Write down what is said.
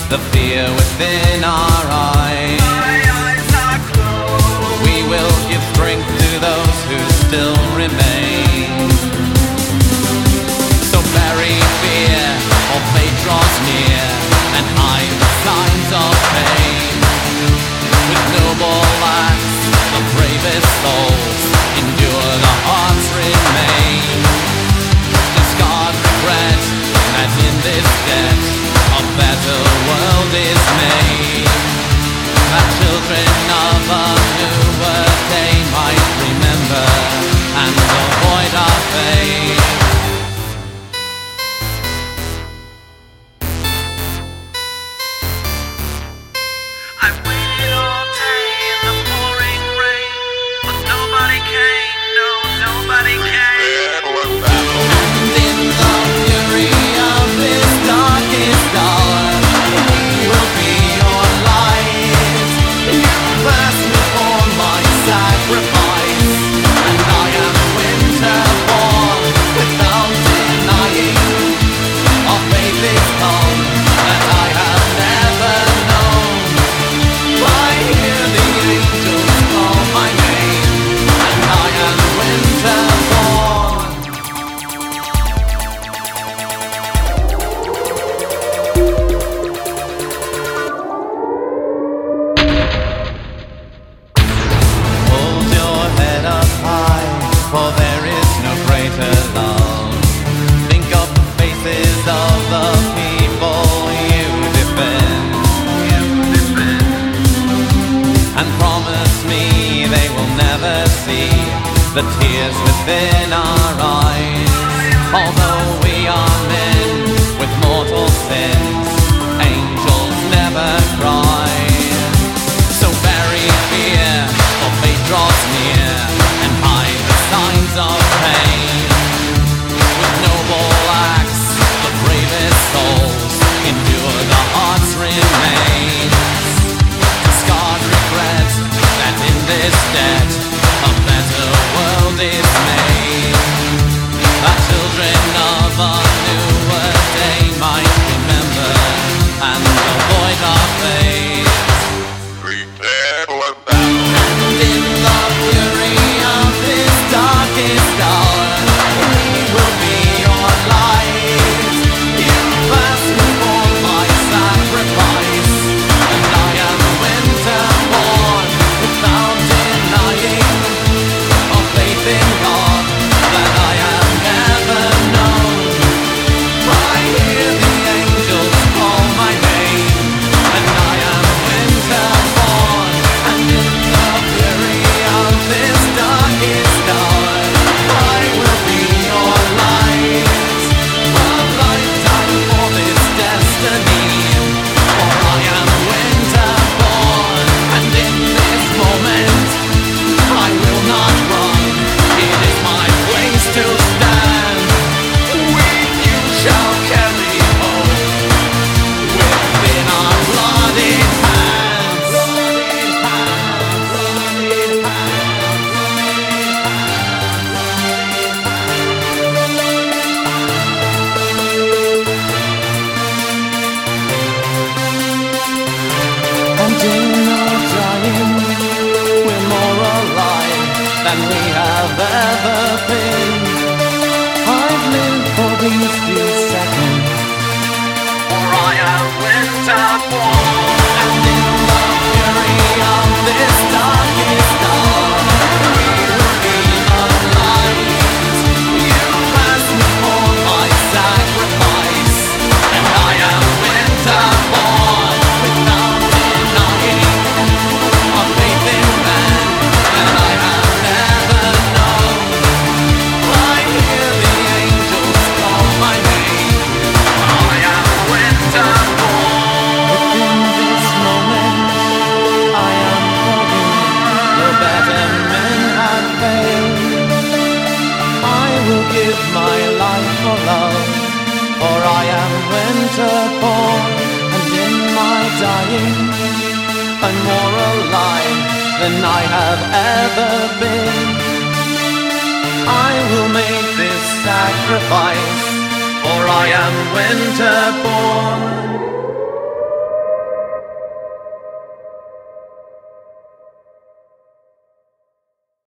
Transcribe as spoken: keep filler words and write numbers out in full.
the fear within our eyes. My eyes are closed. We will give strength to those who still remain. So bury fear, or fate draws near, and hide the signs of pain. With noble acts, the bravest souls endure, the hearts remain. Discard regret, as in this debt a better world is made. That children of a newer day might remember and avoid our fate. I waited all day in the pouring rain, but nobody came, no, nobody came. And in the fury of this darkest hour, we will be your light. You passed me for my sacrifice, and I am winter born without denying. Our faith is calm that I have never known. I hear the angels call my name, and I am winter born. Hold your head up high, for there is no greater love. Think of the faces of the people you defend, and promise me they will never see the tears within our eyes. Although we are men with mortal sins, angels never cry. So bury fear, for fate draws near, and hide the signs of pain. With noble acts, the bravest souls endure, the hearts remain. Discard regret, that in this debt a better world is made. That children of a newer day might remember and avoid our fate. And in the fury of this darkest hour, we will be your light. You passed me for my sacrifice, and I am winter born without denying. Of faith in God that I have never known. I hear the angels call my name, and I am winter born. And in the fury of this darkest hour, I will be your light. A lifetime for this destiny, for I am winter born. And in this moment I will not run, it is my place to stand. With you shall carry home within our bloody hands. Bloody hands, bloody And in our dying, we're more alive than we have ever been. I've lived for these few seconds, for I am winter born. And in the fury of this darkest hour, we will be the light. You passed me for my sacrifice, and I am winter born without denying. A faith in man that I have never known. I hear the angels call my name, I am winter born. Within this moment I am hoping no better men have failed. I will give my life for love, for I am winter born. And in my dying, I'm more alive than I have ever been. I will make this sacrifice, for I am winter born.